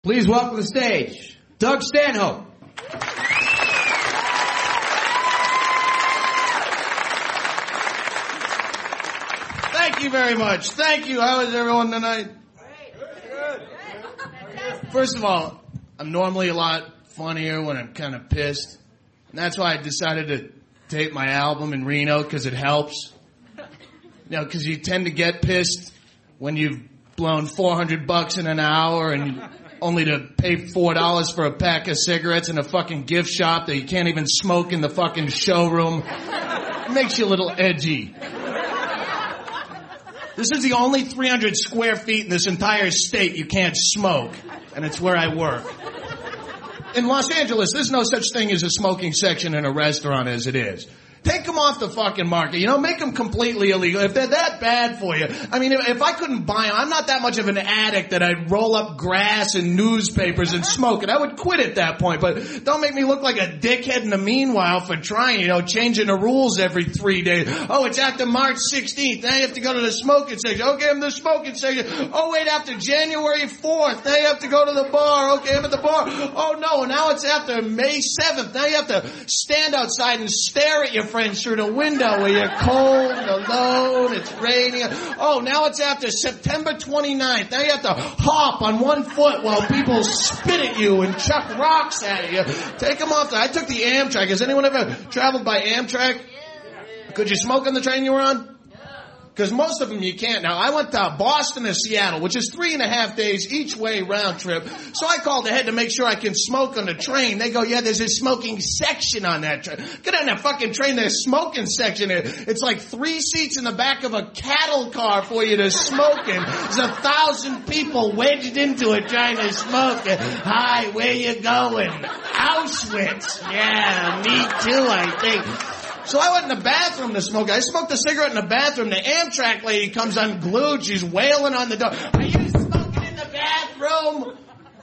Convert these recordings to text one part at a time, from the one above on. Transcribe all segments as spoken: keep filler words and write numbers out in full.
Please welcome to the stage, Doug Stanhope. Thank you very much. Thank you. How is everyone tonight? First of all, I'm normally a lot funnier when I'm kind of pissed. And that's why I decided to tape my album in Reno, because it helps. You know, because you tend to get pissed when you've blown four hundred bucks in an hour and only to pay four dollars for a pack of cigarettes in a fucking gift shop that you can't even smoke in the fucking showroom. It makes you a little edgy. This is the only three hundred square feet in this entire state you can't smoke, and it's where I work. In Los Angeles, there's no such thing as a smoking section in a restaurant as it is. Take them off the fucking market. You know, make them completely illegal. If they're that bad for you. I mean, if, if I couldn't buy them, I'm not that much of an addict that I'd roll up grass and newspapers and smoke it. I would quit at that point. But don't make me look like a dickhead in the meanwhile for trying, you know, changing the rules every three days. Oh, it's after March sixteenth. Now you have to go to the smoking section. Okay, I'm the smoking section. Oh, wait, after January fourth. Now you have to go to the bar. Okay, I'm at the bar. Oh, no, now it's after May seventh. Now you have to stand outside and stare at your friends through the window where you're cold and alone, it's raining. Oh, now it's after September twenty-ninth. Now you have to hop on one foot while people spit at you and chuck rocks at you. Take them off. The, I took the Amtrak. Has anyone ever traveled by Amtrak? Could you smoke on the train you were on? Because most of them you can't. Now, I went to Boston to Seattle, which is three and a half days each way round trip. So I called ahead to make sure I can smoke on the train. They go, yeah, there's a smoking section on that train. Get on that fucking train, there's a smoking section. It's like three seats in the back of a cattle car for you to smoke in. There's a thousand people wedged into it trying to smoke. Hi, where you going? Auschwitz. Yeah, me too, I think. So I went in the bathroom to smoke. I smoked a cigarette in the bathroom. The Amtrak lady comes unglued. She's wailing on the door. Are you smoking in the bathroom?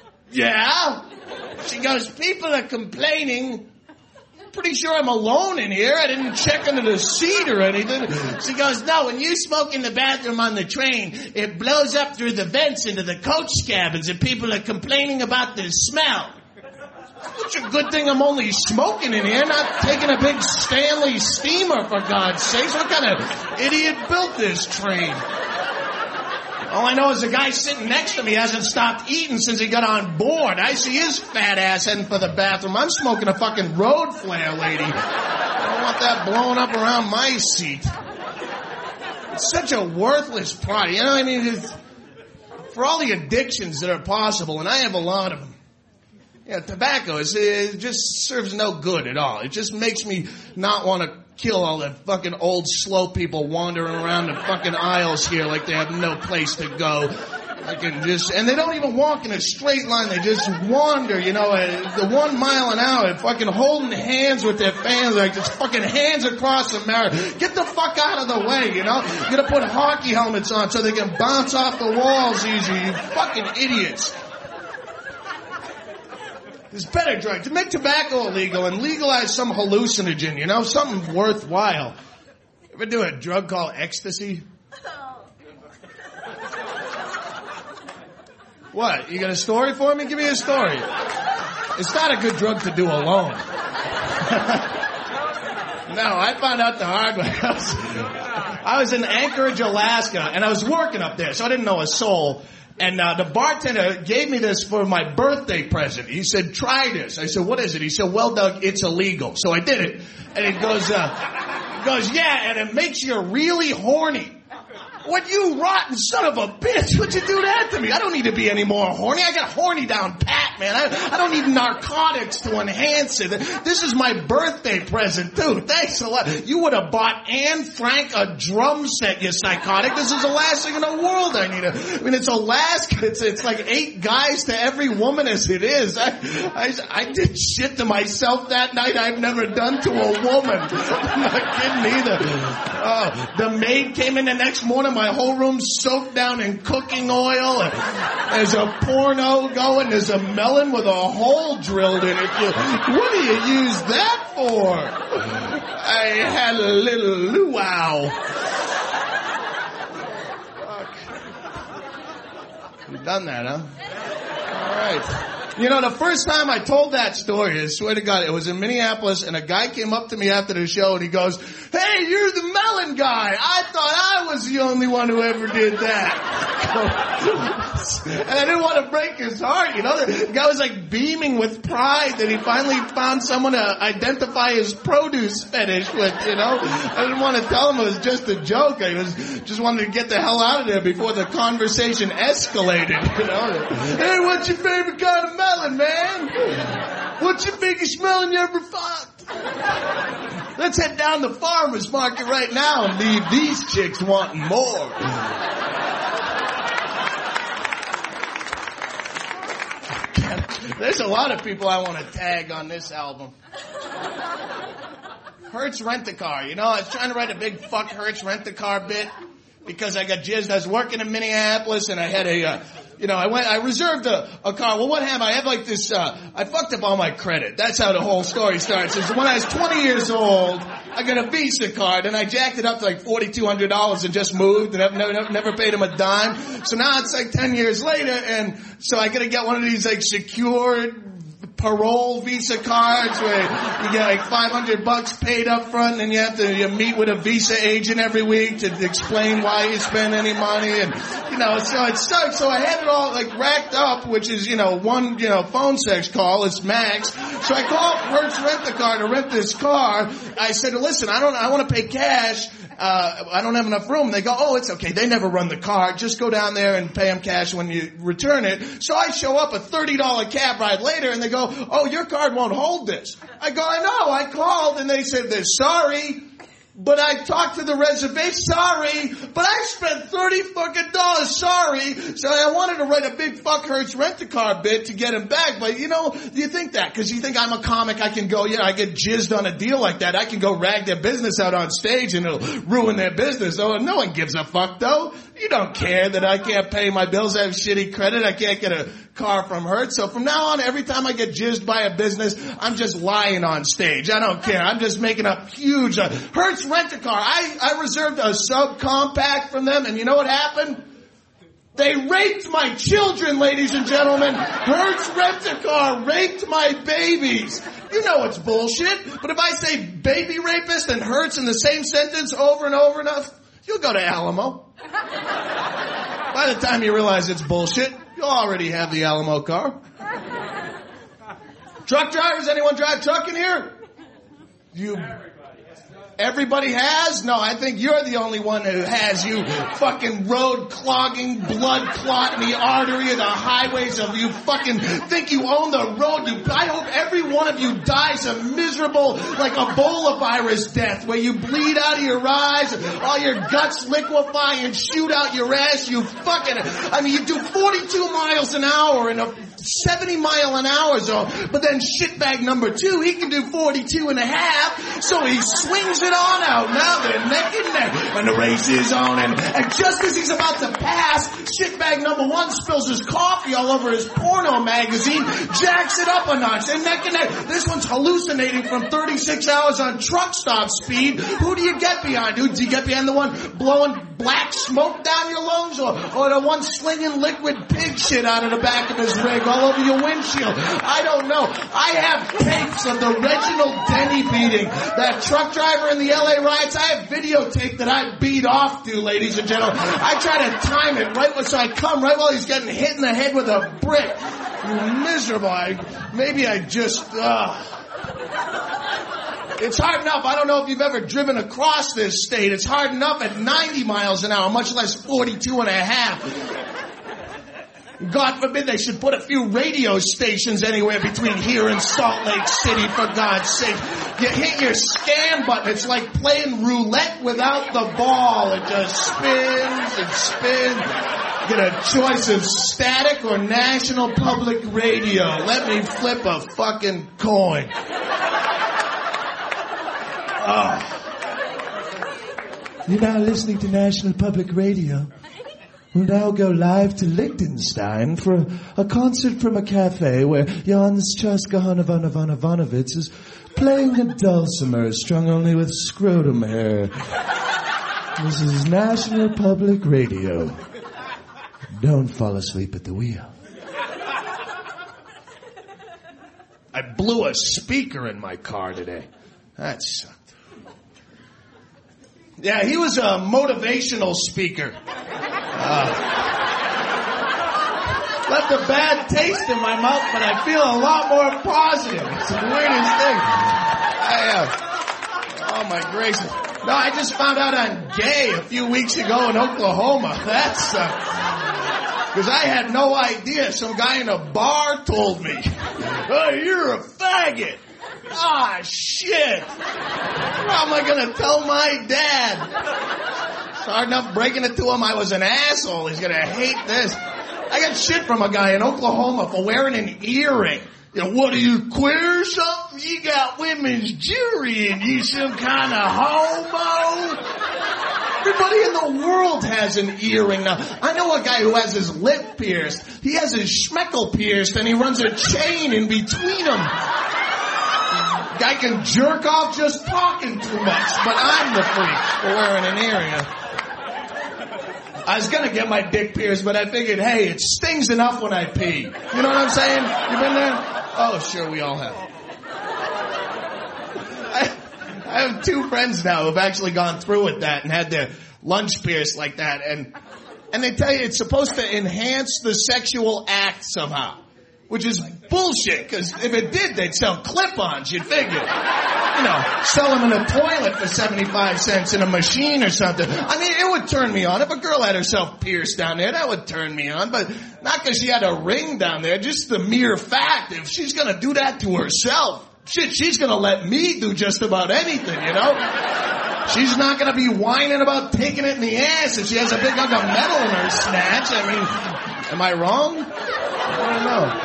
Yeah. She goes, people are complaining. Pretty sure I'm alone in here. I didn't check under the seat or anything. She goes, no, when you smoke in the bathroom on the train, it blows up through the vents into the coach cabins and people are complaining about the smell. It's a good thing I'm only smoking in here, not taking a big Stanley steamer, for God's sakes. What kind of idiot built this train? All I know is the guy sitting next to me hasn't stopped eating since he got on board. I see his fat ass heading for the bathroom. I'm smoking a fucking road flare, lady. I don't want that blowing up around my seat. It's such a worthless product. You know what I mean? It's, for all the addictions that are possible, and I have a lot of them. Yeah, tobacco is, it just serves no good at all. It just makes me not want to kill all the fucking old slow people wandering around the fucking aisles here like they have no place to go. I can just, and they don't even walk in a straight line. They just wander, you know, uh, the one mile an hour, fucking holding hands with their fans, like just fucking hands across America. Get the fuck out of the way, you know? You gotta put hockey helmets on so they can bounce off the walls easier, you fucking idiots. There's better drugs. To make tobacco illegal and legalize some hallucinogen, you know, something worthwhile. Ever do a drug called ecstasy? What? You got a story for me? Give me a story. It's not a good drug to do alone. No, I found out the hard way. I was, I was in Anchorage, Alaska, and I was working up there, so I didn't know a soul. And uh, the bartender gave me this for my birthday present. He said, try this. I said, what is it? He said, well, Doug, it's illegal. So I did it. And it goes, uh, it goes, yeah, and it makes you really horny. What, you rotten son of a bitch? What'd you do that to me? I don't need to be any more horny. I got horny down pat, man. I, I don't need narcotics to enhance it. This is my birthday present, too. Thanks a lot. You would have bought Anne Frank a drum set, you psychotic. This is the last thing in the world I need. A, I mean, it's Alaska. It's, it's like eight guys to every woman as it is. I, I, I did shit to myself that night I've never done to a woman. I'm not kidding either. Oh, the maid came in the next morning. My whole room's soaked down in cooking oil. There's a porno going. There's a melon with a hole drilled in it. What do you use that for? I had a little luau. Fuck. You've done that, huh? right. You know, the first time I told that story, I swear to God, it was in Minneapolis, and a guy came up to me after the show, and he goes, "Hey, you're the melon guy. I thought I was the only one who ever did that." And I didn't want to break his heart, you know. The guy was like beaming with pride that he finally found someone to identify his produce fetish with, you know. I didn't want to tell him it was just a joke. I was just wanted to get the hell out of there before the conversation escalated, you know. "Hey, what's your favorite kind of melon, man? What's your biggest melon you ever fucked? Let's head down the farmer's market right now and leave these chicks wanting more." There's a lot of people I want to tag on this album. Hertz Rent-A-Car. You know, I was trying to write a big fuck Hertz Rent-A-Car bit because I got jizzed. I was working in Minneapolis and I had a, uh, you know, I went, I reserved a, a car. Well, what happened? I have like this, uh, I fucked up all my credit. That's how the whole story starts. Is when I was twenty years old, I got a Visa card and I jacked it up to like forty-two hundred dollars and just moved and I've never, never, never paid him a dime. So now it's like ten years later and so I gotta get one of these like secured parole Visa cards where you get like five hundred bucks paid up front and you have to you meet with a Visa agent every week to explain why you spend any money and, you know, so it sucks. So I had it all like racked up, which is, you know, one, you know, phone sex call. It's max. So I called Hertz Rent-A-Car to rent this car. I said, "Listen, I don't, I want to pay cash. Uh, I don't have enough room." They go, "Oh, it's okay. They never run the car. Just go down there and pay them cash when you return it." So I show up a thirty dollars cab ride later and they go, "Oh, your card won't hold this." I go, "I know. I called and they said they're sorry. But I talked to the reservation. Sorry, but I spent thirty fucking dollars. Sorry." So I wanted to write a big fuck Hertz Rent-A-Car bit to get him back. But, you know, do you think that? Because you think I'm a comic, I can go, yeah, I get jizzed on a deal like that. I can go rag their business out on stage and it'll ruin their business. Oh, no one gives a fuck, though. You don't care that I can't pay my bills. I have shitty credit. I can't get a car from Hertz. So from now on, every time I get jizzed by a business, I'm just lying on stage. I don't care. I'm just making up huge. Uh, Hertz Rent-A-Car. I, I reserved a subcompact from them, and you know what happened? They raped my children, ladies and gentlemen. Hertz Rent-A-Car raped my babies. You know it's bullshit. But if I say baby rapist and Hertz in the same sentence over and over enough, you'll go to Alamo. By the time you realize it's bullshit, you already have the Alamo car. Truck drivers, anyone drive truck in here? You... Everybody has? No, I think you're the only one who has, you fucking road clogging, blood clot in the artery of the highways of you fucking think you own the road. I hope every one of you dies a miserable, like Ebola virus death where you bleed out of your eyes, all your guts liquefy and shoot out your ass. You fucking, I mean, you do forty-two miles an hour in a seventy mile an hour zone, but then shitbag number two, he can do forty-two and a half, so he swings it on out. Now they're neck and neck, and the race is on, and, and just as he's about to pass, shitbag number one spills his coffee all over his porno magazine, jacks it up a notch, and neck and neck. This one's hallucinating from thirty-six hours on truck stop speed. Who do you get behind? Dude, do you get behind the one blowing black smoke down your lungs, or, or the one slinging liquid pig shit out of the back of his rig all over your windshield? I don't know. I have tapes of the Reginald Denny beating, that truck driver in the L A riots. I have videotape that I beat off to, ladies and gentlemen. I try to time it right so I come right while he's getting hit in the head with a brick. You miserable. I, maybe I just, uh It's hard enough. I don't know if you've ever driven across this state. It's hard enough at ninety miles an hour, much less forty-two and a half. God forbid they should put a few radio stations anywhere between here and Salt Lake City, for God's sake. You hit your scan button. It's like playing roulette without the ball. It just spins and spins. Get a choice of static or National Public Radio. Let me flip a fucking coin. Oh. You're now listening to National Public Radio. We'll now go live to Liechtenstein for a, a concert from a cafe where Jans Chaska Hanovanovanovanovitz is playing a dulcimer strung only with scrotum hair. This is National Public Radio. Don't fall asleep at the wheel. I blew a speaker in my car today. That sucked. Yeah, he was a motivational speaker. Uh, left a bad taste in my mouth, but I feel a lot more positive. It's the weirdest thing. I, uh, oh my gracious. No, I just found out I'm gay a few weeks ago in Oklahoma. That's, uh, cause I had no idea. Some guy in a bar told me, oh, you're a faggot. Ah, shit. How am I gonna tell my dad? It's hard enough breaking it to him I was an asshole. He's gonna hate this. I got shit from a guy in Oklahoma for wearing an earring. You know, what are you, queer or something? You got women's jewelry and you some kind of homo? Everybody in the world has an earring now. I know a guy who has his lip pierced. He has his schmeckle pierced and he runs a chain in between them. Guy can jerk off just talking too much, but I'm the freak for wearing an earring. I was gonna get my dick pierced, but I figured, hey, it stings enough when I pee. You know what I'm saying? You been there? Oh, sure, we all have. I, I have two friends now who've actually gone through with that and had their lunch pierced like that, and and they tell you it's supposed to enhance the sexual act somehow. Which is bullshit, because if it did, they'd sell clip-ons, you'd figure. You know, sell them in a toilet for seventy-five cents in a machine or something. I mean, it would turn me on. If a girl had herself pierced down there, that would turn me on. But not because she had a ring down there, just the mere fact. If she's going to do that to herself, shit, she's going to let me do just about anything, you know? She's not going to be whining about taking it in the ass if she has a big hunk of metal in her snatch. I mean, am I wrong? I don't know.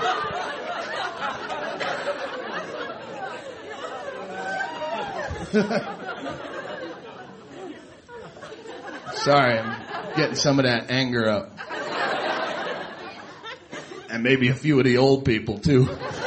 Sorry, I'm getting some of that anger up. And maybe a few of the old people, too.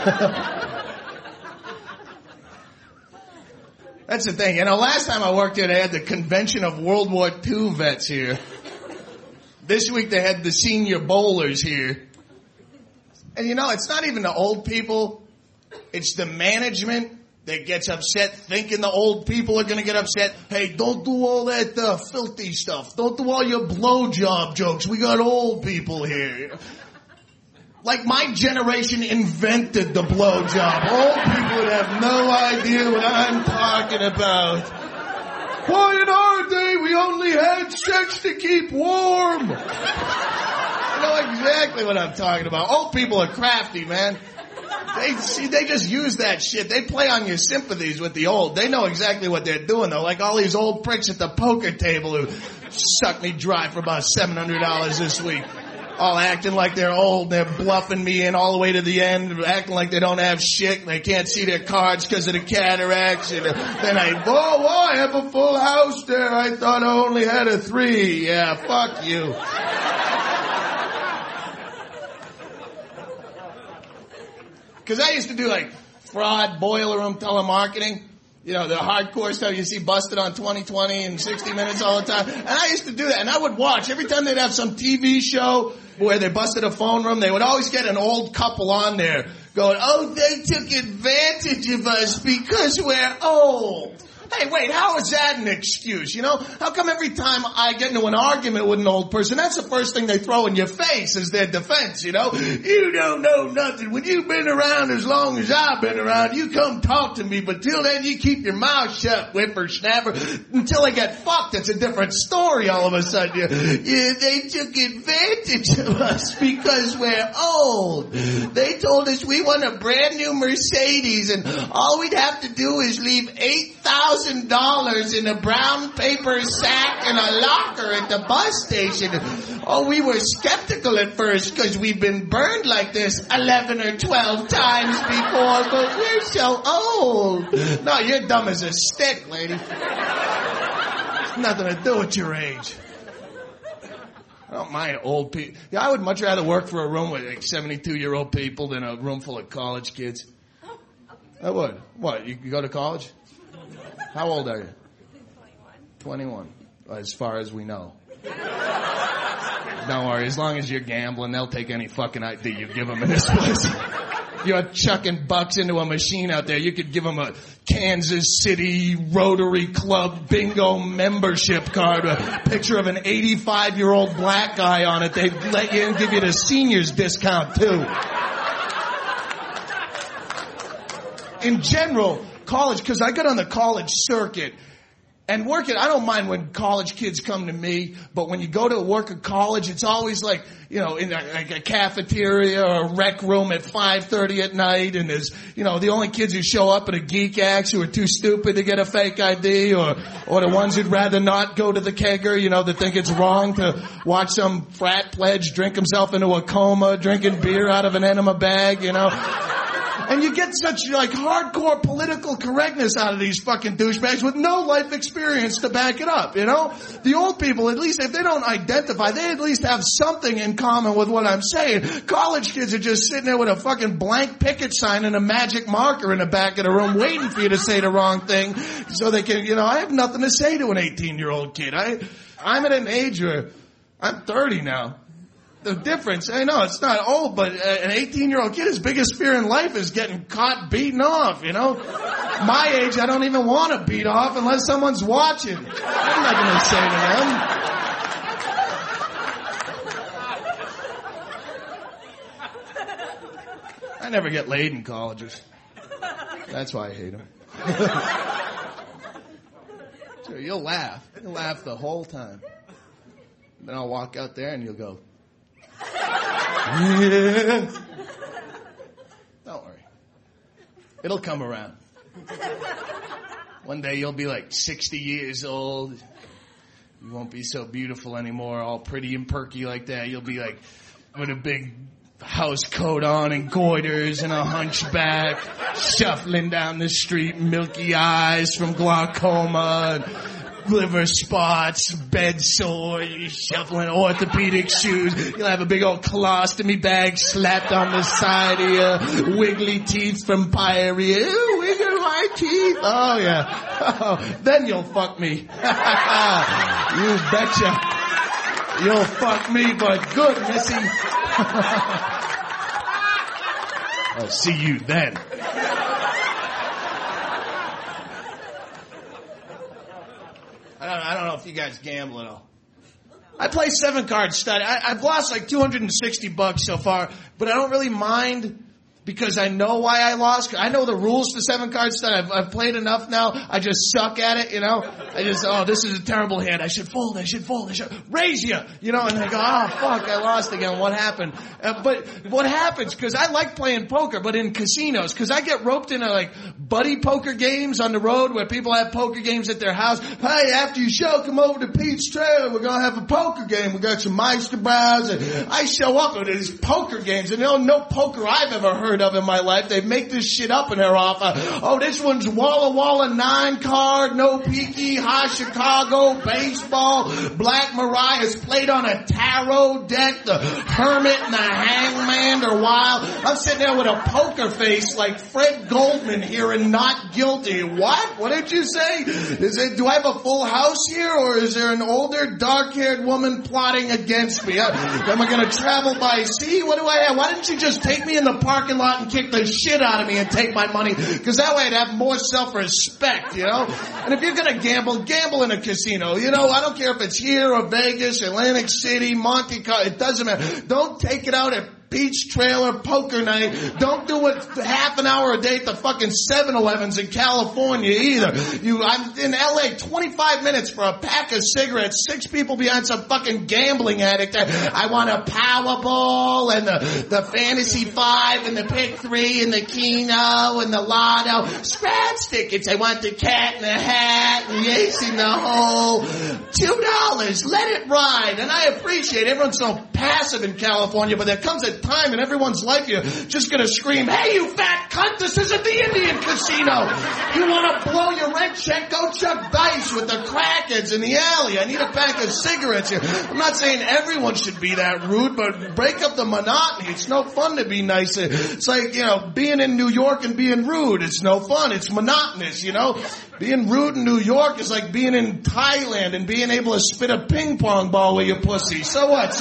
That's the thing. You know, last time I worked here, they had the convention of World War Two vets here. This week, they had the senior bowlers here. And, you know, it's not even the old people. It's the management that gets upset thinking the old people are going to get upset. Hey, don't do all that uh, filthy stuff. Don't do all your blowjob jokes. We got old people here. Like my generation invented the blowjob. Old people would have no idea what I'm talking about. Why in our day we only had sex to keep warm? I know exactly what I'm talking about. Old people are crafty, man. They see, they just use that shit. They play on your sympathies with the old. They know exactly what they're doing, though. Like all these old pricks at the poker table who sucked me dry for about seven hundred dollars this week. All acting like they're old. They're bluffing me in all the way to the end, acting like they don't have shit and they can't see their cards because of the cataracts. And then I, oh, oh, I have a full house there. I thought I only had a three. Yeah, fuck you. Because I used to do like fraud, boiler room telemarketing. You know, the hardcore stuff you see busted on twenty twenty and sixty minutes all the time. And I used to do that. And I would watch. Every time they'd have some T V show where they busted a phone room, they would always get an old couple on there going, oh, they took advantage of us because we're old. Hey, wait, how is that an excuse, you know? How come every time I get into an argument with an old person, that's the first thing they throw in your face as their defense, you know? You don't know nothing. When you've been around as long as I've been around, you come talk to me, but till then you keep your mouth shut, whippersnapper. Until I get fucked, it's a different story all of a sudden. Yeah, they took advantage of us because we're old. They told us we want a brand new Mercedes and all we'd have to do is leave eight thousand dollars in a brown paper sack in a locker at the bus station. Oh, we were skeptical at first because we've been burned like this eleven or twelve times before, but we're so old. No, you're dumb as a stick, lady. It's nothing to do with your age. I don't mind old people. Yeah, I would much rather work for a room with like seventy-two-year-old people than a room full of college kids. I would. What, you go to college? How old are you? twenty-one. twenty-one. As far as we know. Don't worry. As long as you're gambling, they'll take any fucking I D you give them in this place. you're chucking bucks into a machine out there. You could give them a Kansas City Rotary Club bingo membership card, a picture of an eighty-five-year-old black guy on it. They'd let you in, give you the seniors discount, too. In general, college, because I got on the college circuit, and working, I don't mind when college kids come to me, but when you go to work at college, it's always like, you know, in a, like a cafeteria or a rec room at five thirty at night, and there's, you know, the only kids who show up at a geek acts who are too stupid to get a fake I D, or, or the ones who'd rather not go to the kegger, you know, that think it's wrong to watch some frat pledge drink himself into a coma, drinking beer out of an enema bag, you know. And you get such, like, hardcore political correctness out of these fucking douchebags with no life experience to back it up, you know? The old people, at least, if they don't identify, they at least have something in common with what I'm saying. College kids are just sitting there with a fucking blank picket sign and a magic marker in the back of the room waiting for you to say the wrong thing so they can, you know, I have nothing to say to an eighteen-year-old kid. I, I'm at an age where I'm thirty now. The difference, I know it's not old, but an eighteen-year-old kid, his biggest fear in life is getting caught beating off, you know? My age, I don't even want to beat off unless someone's watching. I'm not going to say to them. I never get laid in colleges. That's why I hate them. Sure, you'll laugh. You'll laugh the whole time. Then I'll walk out there and you'll go, yeah. Don't worry. It'll come around. One day you'll be like sixty years old. You won't be so beautiful anymore, all pretty and perky like that. You'll be like with a big house coat on and goiters and a hunchback, shuffling down the street, milky eyes from glaucoma and liver spots, bed sore, you're shuffling orthopedic shoes. You'll have a big old colostomy bag slapped on the side of you, wiggly teeth from pyorrhea. Ooh, wiggle my teeth. Oh, yeah. Oh, then you'll fuck me. You betcha. You'll fuck me, but good, missy. I'll see you then. I don't, I don't know if you guys gamble at all. I play seven card stud. I, I've lost like two hundred sixty bucks so far, but I don't really mind because I know why I lost. I know the rules for seven card stud. I've, I've played enough now. I just suck at it, you know. I just, oh, this is a terrible hand. I should fold. I should fold. I should raise you, you know. And I go, oh fuck, I lost again. What happened? Uh, but what happens? Because I like playing poker, but in casinos, because I get roped into like buddy poker games on the road where people have poker games at their house. Hey, after your show, come over to Pete's Trailer. We're gonna have a poker game. We got some Meister Brows, and I show up at these poker games, and you know, no poker I've ever heard of in my life. They make this shit up and they're off. Uh, oh, this one's Walla Walla nine card, no peaky, high Chicago, baseball, Black Mariah's played on a tarot deck, the Hermit and the Hangman are wild. I'm sitting there with a poker face like Fred Goldman hearing Not Guilty. What? What did you say? Is it, do I have a full house here, or is there an older, dark-haired woman plotting against me? Uh, am I going to travel by sea? What do I have? Why didn't you just take me in the parking lot and kick the shit out of me and take my money? Because that way I'd have more self-respect, you know? And if you're going to gamble, gamble in a casino. You know, I don't care if it's here or Vegas, Atlantic City, Monte Carlo. It doesn't matter. Don't take it out at Beach Trailer Poker Night. Don't do it half an hour a day at the fucking seven elevens in California either. You, I'm in L A twenty-five minutes for a pack of cigarettes, six people behind some fucking gambling addict. I want a Powerball and the, the Fantasy Five and the Pick Three and the Keno and the Lotto. Scratch tickets. I want the Cat in the Hat and the Ace in the Hole. Two dollars. Let it ride. And I appreciate it. Everyone's so passive in California, but there comes a time in everyone's life you're just gonna scream, hey you fat cunt, this isn't the Indian casino. You wanna blow your rent check, go chuck dice with the crackheads in the alley. I need a pack of cigarettes here. I'm not saying everyone should be that rude, but break up the monotony. It's no fun to be nice. It's like, you know, being in New York and being rude. It's no fun. It's monotonous, you know. Being rude in New York is like being in Thailand and being able to spit a ping pong ball with your pussy. So what? So can she.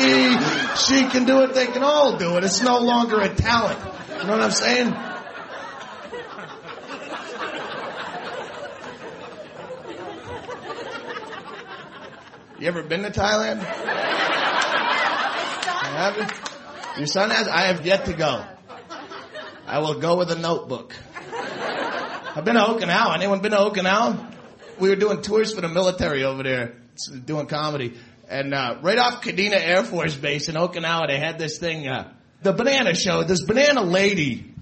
she, she can do it, they can all do it. It's no longer a talent. You know what I'm saying? You ever been to Thailand? Have you? Your son has? I have yet to go. I will go with a notebook. I've been to Okinawa. Anyone been to Okinawa? We were doing tours for the military over there, doing comedy. And uh, right off Kadena Air Force Base in Okinawa, they had this thing, uh, the banana show. This banana lady.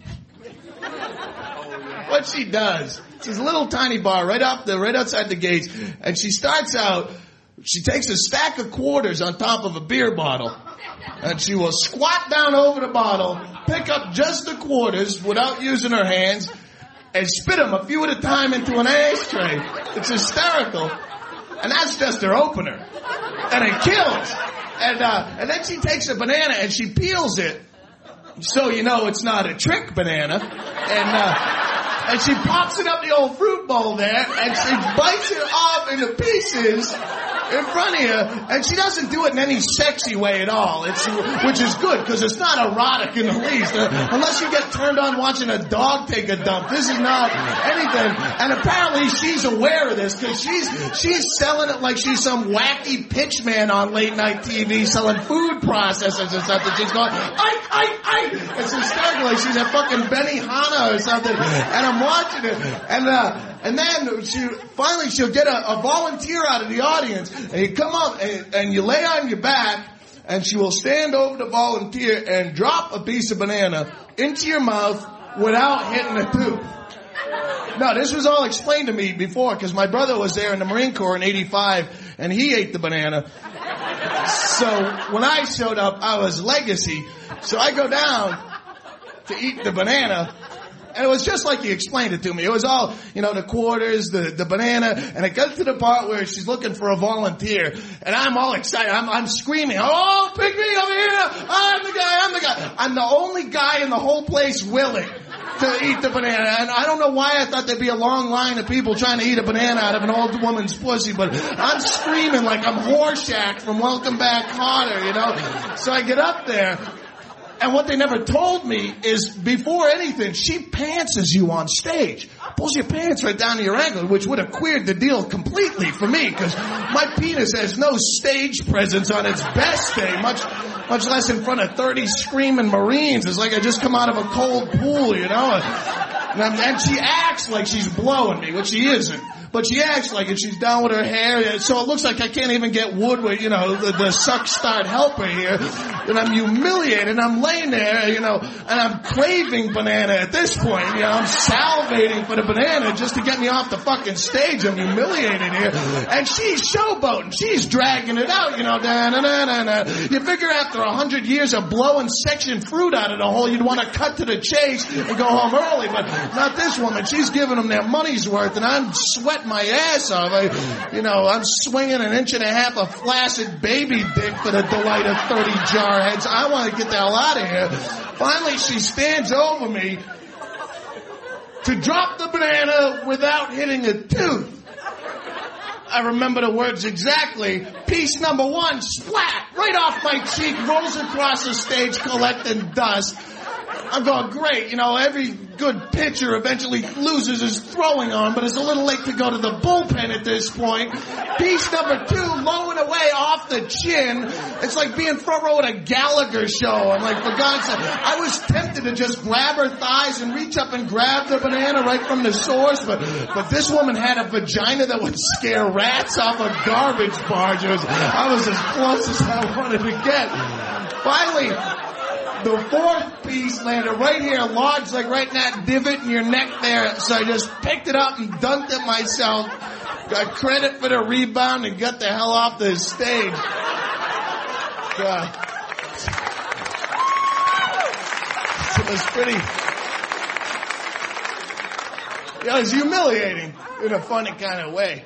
What she does, she's a little tiny bar right off the, right outside the gates. And she starts out, she takes a stack of quarters on top of a beer bottle. And she will squat down over the bottle, pick up just the quarters without using her hands, and spit them a few at a time into an ashtray. It's hysterical. And that's just her opener. And it kills. And, uh, and then she takes a banana and she peels it. So you know it's not a trick banana. And, uh, and she pops it up the old fruit bowl there and she bites it off into pieces in front of you, and she doesn't do it in any sexy way at all. It's, which is good, because it's not erotic in the least. Uh, unless you get turned on watching a dog take a dump. This is not anything. And apparently she's aware of this, because she's, she's selling it like she's some wacky pitchman on late night T V selling food processors and stuff. And she's going, I, I, I. It's hysterical, like she's a fucking Benihana or something. And I'm watching it. And, uh, and then she, finally she'll get a, a volunteer out of the audience. And you come up and, and you lay on your back, and she will stand over the volunteer and drop a piece of banana into your mouth without hitting a tooth. No, this was all explained to me before, because my brother was there in the Marine Corps in eighty-five, and he ate the banana. So when I showed up, I was legacy. So I go down to eat the banana. And it was just like he explained it to me. It was all, you know, the quarters, the, the banana, and it got to the part where she's looking for a volunteer, and I'm all excited. I'm, I'm screaming, oh, pick me over here. I'm the guy, I'm the guy. I'm the only guy in the whole place willing to eat the banana. And I don't know why I thought there'd be a long line of people trying to eat a banana out of an old woman's pussy, but I'm screaming like I'm Horshack from Welcome Back Kotter, you know. So I get up there. And what they never told me is, before anything, she pantses you on stage. Pulls your pants right down to your ankle, which would have queered the deal completely for me, because my penis has no stage presence on its best day, much much less in front of thirty screaming Marines. It's like I just come out of a cold pool, you know. And, and she acts like she's blowing me, which she isn't. But she acts like it. She's down with her hair, so it looks like I can't even get wood with, you know, the, the suck start helper here. And I'm humiliated. I'm laying there, you know, and I'm craving banana at this point. You know, I'm salivating for the banana just to get me off the fucking stage. I'm humiliated here. And she's showboating. She's dragging it out, you know. Da, da, da, da, da. You figure after a hundred years of blowing section fruit out of the hole, you'd want to cut to the chase and go home early. But not this woman. She's giving them their money's worth, and I'm sweating my ass off. I, you know, I'm swinging an inch and a half of flaccid baby dick for the delight of thirty jarheads. I want to get the hell out of here. Finally, she stands over me to drop the banana without hitting a tooth. I remember the words exactly. Piece number one, splat, right off my cheek, rolls across the stage collecting dust. I'm going, great, you know, every good pitcher eventually loses his throwing arm, but it's a little late to go to the bullpen at this point. Piece number two, low and away off the chin. It's like being front row at a Gallagher show. I'm like, for God's sake, I was tempted to just grab her thighs and reach up and grab the banana right from the source, but, but this woman had a vagina that would scare rats off of garbage barges. I was as close as I wanted to get. Finally, the fourth piece landed right here, lodged like right in that divot in your neck there. So I just picked it up and dunked it myself. Got credit for the rebound and got the hell off the stage. God. It was pretty... It was humiliating in a funny kind of way.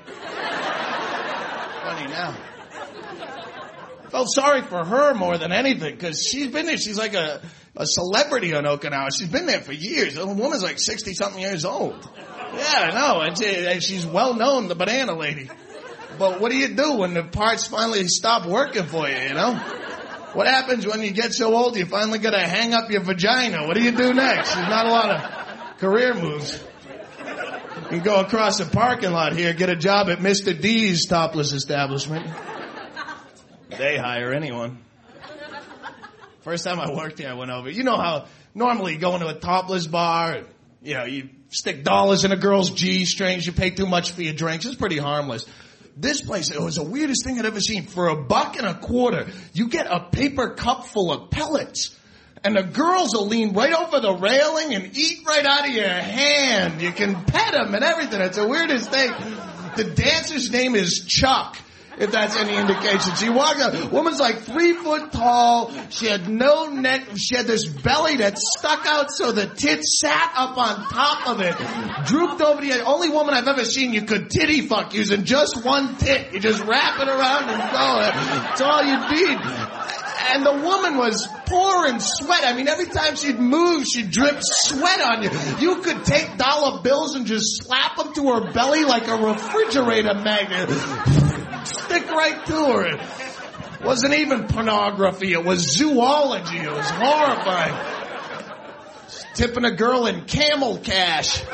Funny now. Felt sorry for her more than anything, because she's been there. She's like a, a celebrity on Okinawa. She's been there for years. The woman's like sixty-something years old. Yeah, I know. And, she, and she's well known, the banana lady. But what do you do when the parts finally stop working for you, you know? What happens when you get so old you finally gotta hang up your vagina? What do you do next? There's not a lot of career moves. You can go across the parking lot here, get a job at Mister D's topless establishment. They hire anyone. First time I worked here, I went over. You know how normally you go into a topless bar, you know, you stick dollars in a girl's G-strings, you pay too much for your drinks. It's pretty harmless. This place, it was the weirdest thing I'd ever seen. For a buck and a quarter, you get a paper cup full of pellets. And the girls will lean right over the railing and eat right out of your hand. You can pet them and everything. It's the weirdest thing. The dancer's name is Chuck, if that's any indication. She walked up. Woman's like three foot tall. She had no neck. She had this belly that stuck out so the tits sat up on top of it. Drooped over the edge. Only woman I've ever seen you could titty fuck using just one tit. You just wrap it around and go. That's all you need. And the woman was pouring sweat. I mean, every time she'd move, she'd drip sweat on you. You could take dollar bills and just slap them to her belly like a refrigerator magnet. Stick right to her. It wasn't even pornography. It was zoology. It was horrifying. Tipping a girl in camel cash.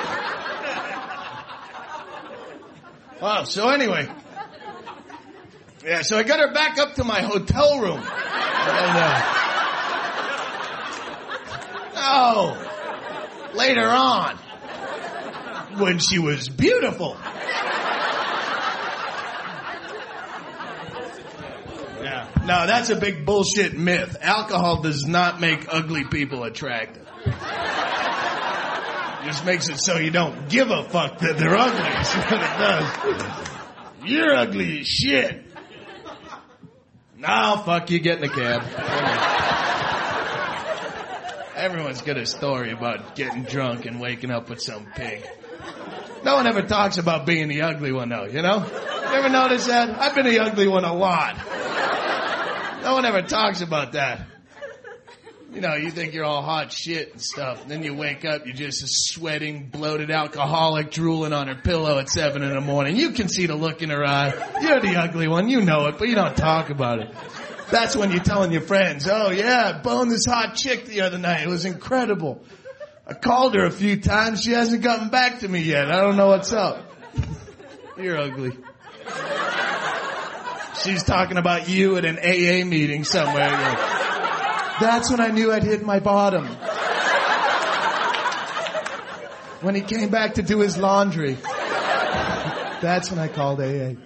Oh, so anyway. Yeah, so I got her back up to my hotel room. And, uh, oh, later on, when she was beautiful. Yeah, no, that's a big bullshit myth. Alcohol does not make ugly people attractive. It just makes it so you don't give a fuck that they're ugly. That's what it does. You're ugly as shit. No, fuck you, get in the cab. Everyone's got a story about getting drunk and waking up with some pig. No one ever talks about being the ugly one, though, you know? You ever notice that? I've been the ugly one a lot. No one ever talks about that. You know, you think you're all hot shit and stuff, and then you wake up, you're just a sweating, bloated alcoholic drooling on her pillow at seven in the morning. You can see the look in her eye. You're the ugly one, you know it, but you don't talk about it. That's when you're telling your friends, oh yeah, I boned this hot chick the other night. It was incredible. I called her a few times. She hasn't gotten back to me yet. I don't know what's up. You're ugly. She's talking about you at an A A meeting somewhere. That's when I knew I'd hit my bottom. When he came back to do his laundry. That's when I called A A.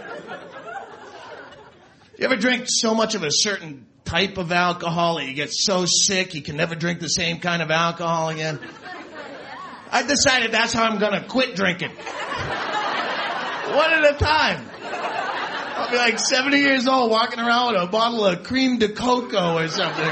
You ever drink so much of a certain type of alcohol that you get so sick you can never drink the same kind of alcohol again? I decided that's how I'm gonna quit drinking. One at a time. I'll be like seventy years old walking around with a bottle of cream de cocoa or something.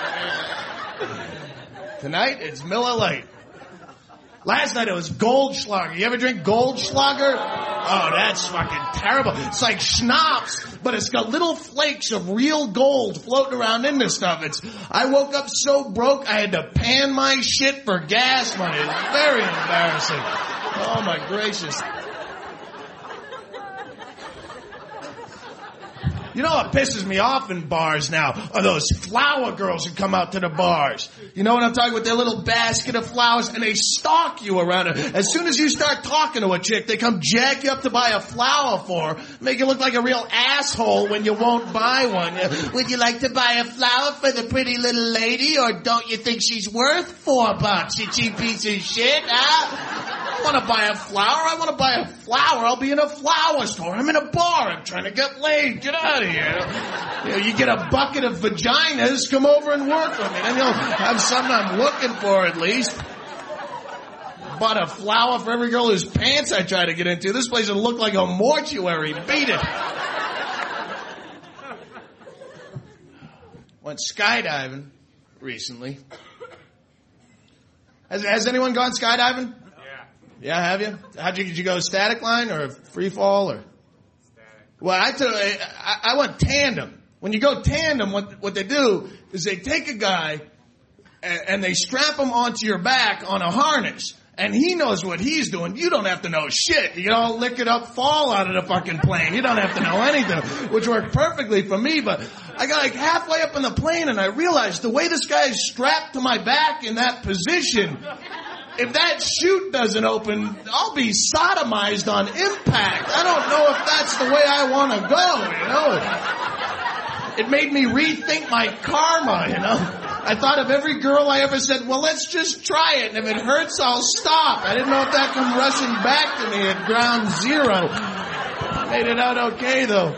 Tonight, it's Miller Lite. Last night, it was Goldschlager. You ever drink Goldschlager? Oh, that's fucking terrible. It's like schnapps, but it's got little flakes of real gold floating around in this stuff. It's. I woke up so broke, I had to pan my shit for gas money. It's very embarrassing. Oh, my gracious. You know what pisses me off in bars now are those flower girls who come out to the bars. You know what I'm talking about? With their little basket of flowers, and they stalk you around it. As soon as you start talking to a chick, they come jack you up to buy a flower for her, make you look like a real asshole when you won't buy one. Would you like to buy a flower for the pretty little lady, or don't you think she's worth four bucks, you cheap piece of shit, huh? I want to buy a flower. I want to buy a flower. I'll be in a flower store. I'm in a bar. I'm trying to get laid. Get out of here. You know, you get a bucket of vaginas. Come over and work with me. Then you'll have something I'm looking for at least. Bought a flower for every girl whose pants I try to get into. This place will look like a mortuary. Beat it. Went skydiving recently. Has, has anyone gone skydiving? Yeah, have you? How'd you, did you go static line or free fall or? Static. Well, I tell you, I, I went tandem. When you go tandem, what, what they do is they take a guy and, and they strap him onto your back on a harness. And he knows what he's doing. You don't have to know shit. You don't lick it up, fall out of the fucking plane. You don't have to know anything, which worked perfectly for me. But I got like halfway up in the plane and I realized the way this guy is strapped to my back in that position, if that chute doesn't open, I'll be sodomized on impact. I don't know if that's the way I want to go, you know. It made me rethink my karma, you know. I thought of every girl I ever said, well, let's just try it, and if it hurts, I'll stop. I didn't know if that come rushing back to me at ground zero. Made it out okay, though.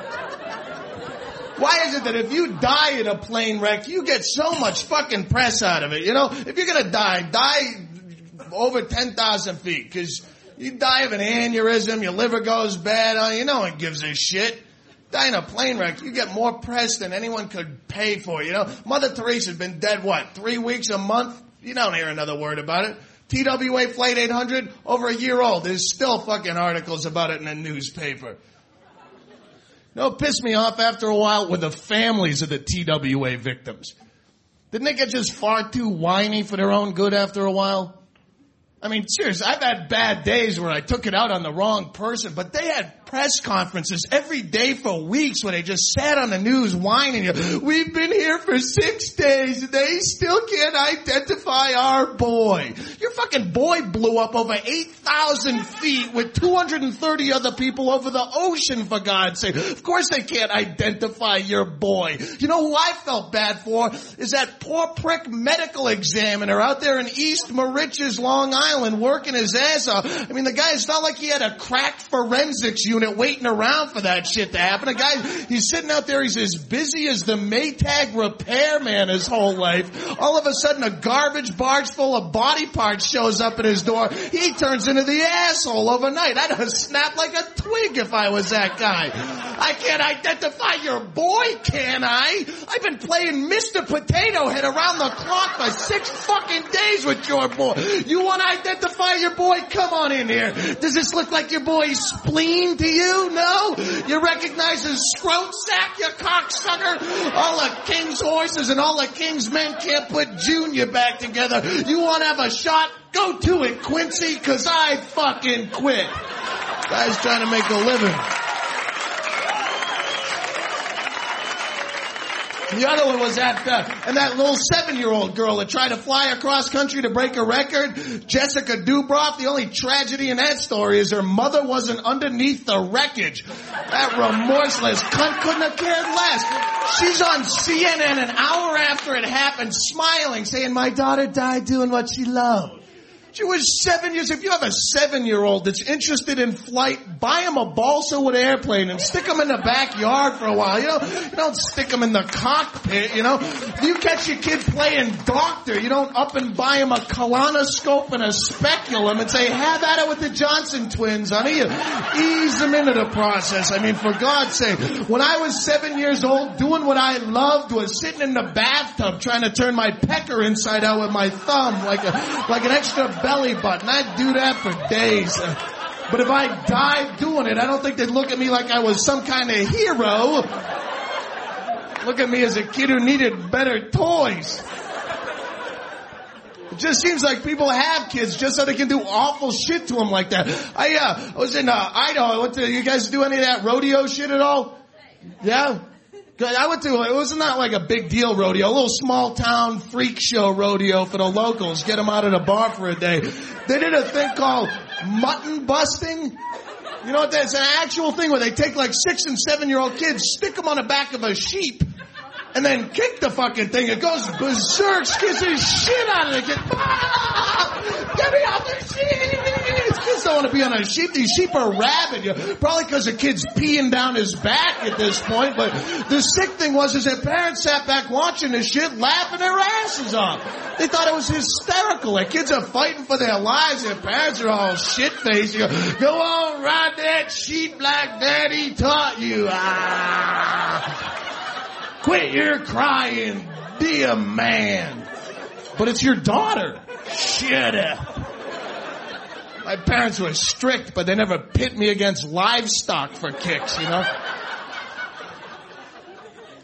Why is it that if you die in a plane wreck, you get so much fucking press out of it, you know? If you're gonna die, die over ten thousand feet, because you die of an aneurysm, your liver goes bad, oh, you know one gives a shit. Die in a plane wreck, you get more press than anyone could pay for, you know? Mother Teresa's been dead, what, three weeks, a month? You don't hear another word about it. T W A Flight eight hundred, over a year old. There's still fucking articles about it in the newspaper. You know what pissed me off after a while were the families of the T W A victims. Didn't they get just far too whiny for their own good after a while? I mean, seriously, I've had bad days where I took it out on the wrong person, but they had press conferences every day for weeks where they just sat on the news whining. We've been here for six days and they still can't identify our boy. Your fucking boy blew up over eight thousand feet with two hundred thirty other people over the ocean, for God's sake. Of course they can't identify your boy. You know who I felt bad for is that poor prick medical examiner out there in East Moriches, Long Island, working his ass off. I mean, the guy, it's not like he had a crack forensics unit waiting around for that shit to happen. A guy, he's sitting out there, he's as busy as the Maytag repairman his whole life. All of a sudden, a garbage barge full of body parts shows up at his door. He turns into the asshole overnight. I'd have snapped like a twig if I was that guy. I can't identify your boy, can I? I've been playing Mister Potato Head around the clock for six fucking days with your boy. You want to identify your boy? Come on in here. Does this look like your boy's spleen to you? No? You recognize his scrote sack, you cocksucker? All the king's horses and all the king's men can't put Junior back together. You want to have a shot? Go to it, Quincy, cause I fucking quit. Guy's trying to make a living. The other one was that, uh, and that little seven-year-old girl that tried to fly across country to break a record, Jessica Dubroff. The only tragedy in that story is her mother wasn't underneath the wreckage. That remorseless cunt couldn't have cared less. She's on C N N an hour after it happened, smiling, saying, my daughter died doing what she loved. She was seven years. If you have a seven-year-old that's interested in flight, buy him a balsa wood airplane and stick him in the backyard for a while. You know, you don't stick him in the cockpit, you know. If you catch your kid playing doctor, you don't up and buy him a colonoscope and a speculum and say, have at it with the Johnson twins, honey. You ease them into the process. I mean, for God's sake, when I was seven years old, doing what I loved was sitting in the bathtub trying to turn my pecker inside out with my thumb like a, like an extra belly button. I'd do that for days. But if I died doing it, I don't think they'd look at me like I was some kind of hero. Look at me as a kid who needed better toys. It just seems like people have kids just so they can do awful shit to them like that. I, uh, I was in uh, Idaho. I went to, you guys do any of that rodeo shit at all? Yeah? Good. I went to, it wasn't not like a big deal rodeo, a little small town freak show rodeo for the locals, get them out of the bar for a day. They did a thing called mutton busting. You know what that is? An actual thing where they take like six and seven year old kids, stick them on the back of a sheep, and then kick the fucking thing. It goes berserk, scares the shit out of the kid. Ah! Get me off the sheep! Kids don't want to be on a sheep. These sheep are rabid. Probably because the kid's peeing down his back at this point. But the sick thing was is their parents sat back watching this shit, laughing their asses off. They thought it was hysterical. Like kids are fighting for their lives. Their parents are all shit-faced. You go, go on, ride that sheep like Daddy taught you. Ah. Quit your crying. Be a man. But it's your daughter. Shut up. My parents were strict, but they never pit me against livestock for kicks, you know?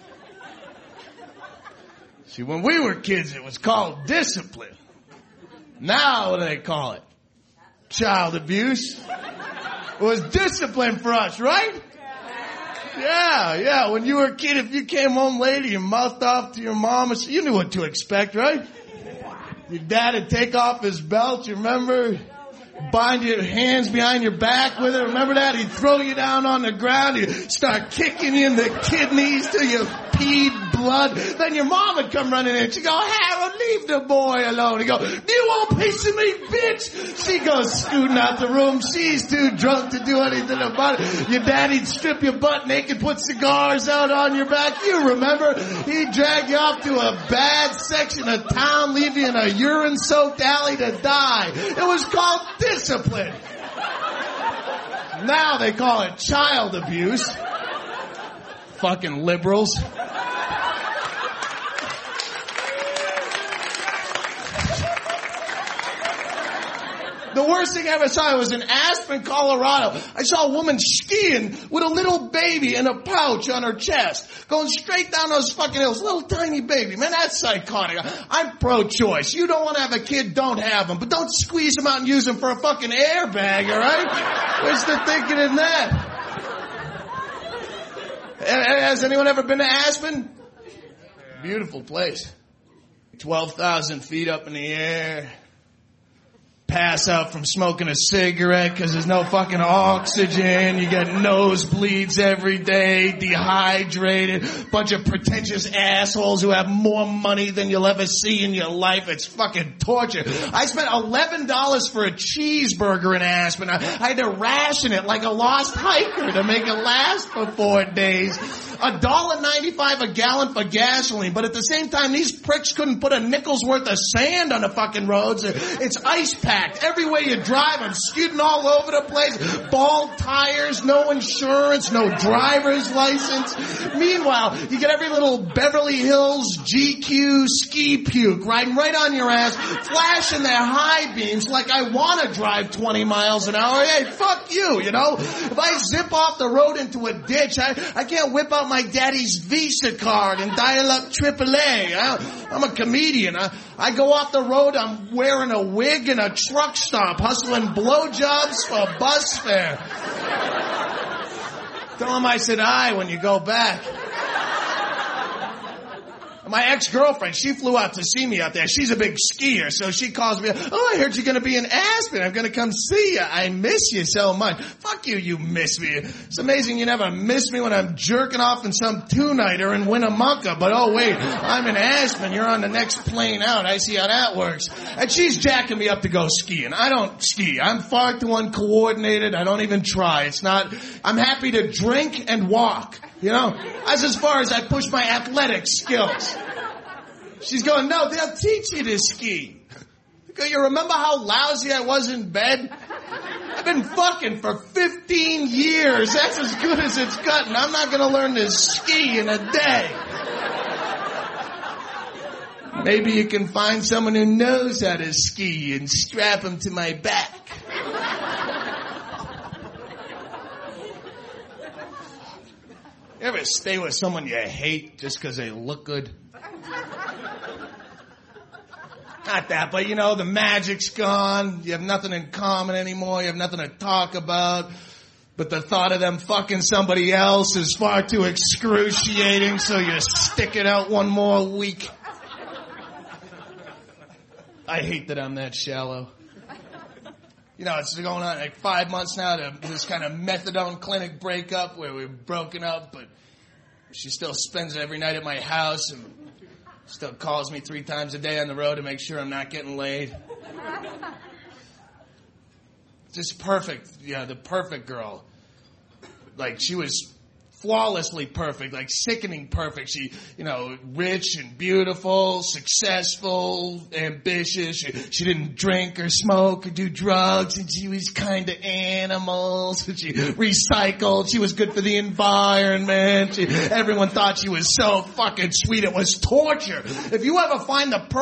See, when we were kids, it was called discipline. Now, what do they call it? Child abuse. It was discipline for us, right? Yeah, yeah. When you were a kid, if you came home late, you mouthed off to your mom, you knew what to expect, right? Your dad would take off his belt, you remember? Bind your hands behind your back with it. Remember that? He'd throw you down on the ground. He'd start kicking you in the kidneys till you peed blood. Then your mom would come running in. She'd go, Harold, leave the boy alone. He'd go, do you want a piece of me, bitch? She goes scooting out the room. She's too drunk to do anything about it. Your daddy'd strip your butt naked, put cigars out on your back. You remember? He'd drag you off to a bad section of town, leave you in a urine-soaked alley to die. It was called discipline. Now they call it child abuse. Fucking liberals. The worst thing I ever saw was in Aspen, Colorado. I saw a woman skiing with a little baby in a pouch on her chest, going straight down those fucking hills. Little tiny baby. Man, that's psychotic. I'm pro-choice. You don't want to have a kid, don't have them. But don't squeeze them out and use them for a fucking airbag, all right? Where's the thinking in that? Has anyone ever been to Aspen? Beautiful place. twelve thousand feet up in the air. Pass out from smoking a cigarette because there's no fucking oxygen. You get nosebleeds every day, dehydrated, bunch of pretentious assholes who have more money than you'll ever see in your life. It's fucking torture. I spent eleven dollars for a cheeseburger in Aspen. I, I had to ration it like a lost hiker to make it last for four days. a dollar ninety-five a gallon for gasoline, but at the same time, these pricks couldn't put a nickel's worth of sand on the fucking roads. It's ice packed. Everywhere you drive, I'm skidding all over the place. Bald tires, no insurance, no driver's license. Meanwhile, you get every little Beverly Hills G Q ski puke riding right on your ass, flashing their high beams like I want to drive twenty miles an hour. Hey, fuck you, you know? If I zip off the road into a ditch, I, I can't whip out my daddy's Visa card and dial up triple A. I, I'm a comedian. I, I go off the road, I'm wearing a wig and a truck stop, hustling blowjobs for bus fare. Tell him I said hi when you go back. My ex-girlfriend, she flew out to see me out there. She's a big skier, so she calls me, oh, I heard you're going to be in Aspen. I'm going to come see you. I miss you so much. Fuck you, you miss me. It's amazing you never miss me when I'm jerking off in some two-nighter in Winnemucca. But, oh, wait, I'm in Aspen. You're on the next plane out. I see how that works. And she's jacking me up to go skiing. I don't ski. I'm far too uncoordinated. I don't even try. It's not, I'm happy to drink and walk. You know, that's as far as I push my athletic skills. She's going, no, they'll teach you to ski. I go, you remember how lousy I was in bed? I've been fucking for fifteen years. That's as good as it's gotten. I'm not going to learn to ski in a day. Maybe you can find someone who knows how to ski and strap him to my back. You ever stay with someone you hate just because they look good? Not that, but you know, the magic's gone. You have nothing in common anymore. You have nothing to talk about. But the thought of them fucking somebody else is far too excruciating, so you stick it out one more week. I hate that I'm that shallow. You know, it's going on like five months now to this kind of methadone clinic breakup where we're broken up, but she still spends it every night at my house and still calls me three times a day on the road to make sure I'm not getting laid. Just perfect. Yeah, the perfect girl. Like, she was flawlessly perfect, like sickening perfect. She, you know, rich and beautiful, successful, ambitious. She, she didn't drink or smoke or do drugs, and she was kind of animals. And she recycled. She was good for the environment. She, everyone thought she was so fucking sweet. It was torture. If you ever find the perfect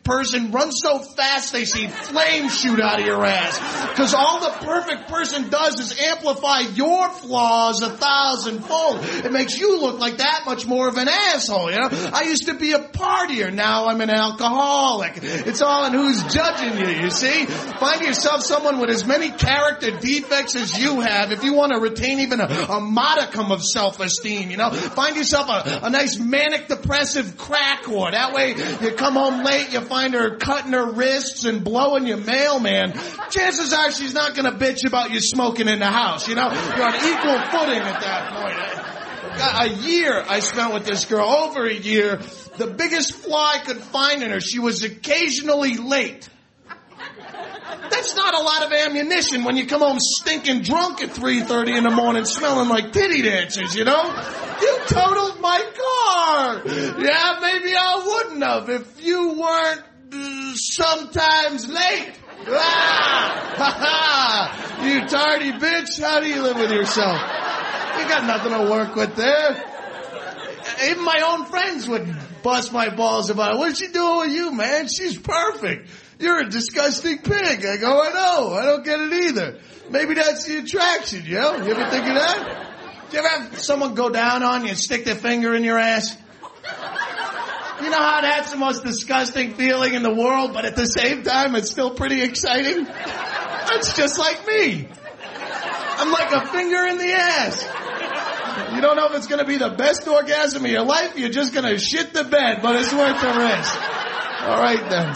person run so fast they see flames shoot out of your ass. Because all the perfect person does is amplify your flaws a thousandfold. It makes you look like that much more of an asshole, you know? I used to be a partier. Now I'm an alcoholic. It's all in who's judging you, you see? Find yourself someone with as many character defects as you have if you want to retain even a, a modicum of self-esteem, you know? Find yourself a, a nice manic depressive crack whore. That way you come home late, you find her cutting her wrists and blowing your mailman. Chances are she's not going to bitch about you smoking in the house, you know? You're on equal footing at that point. A year I spent with this girl, over a year. The biggest flaw I could find in her, she was occasionally late. That's not a lot of ammunition when you come home stinking drunk at three thirty in the morning smelling like titty dancers, you know? You totaled my car. Yeah, maybe I wouldn't have if you weren't uh, sometimes late. Ah, ha, ha. You tardy bitch, how do you live with yourself? You got nothing to work with there. Even my own friends would bust my balls about it. What's she doing with you, man? She's perfect. You're a disgusting pig. I go, I know. I don't get it either. Maybe that's the attraction, you know? You ever think of that? Do you ever have someone go down on you and stick their finger in your ass? You know how that's the most disgusting feeling in the world, but at the same time, it's still pretty exciting? That's just like me. I'm like a finger in the ass. You don't know if it's going to be the best orgasm of your life. You're just going to shit the bed, but it's worth the risk. All right, then.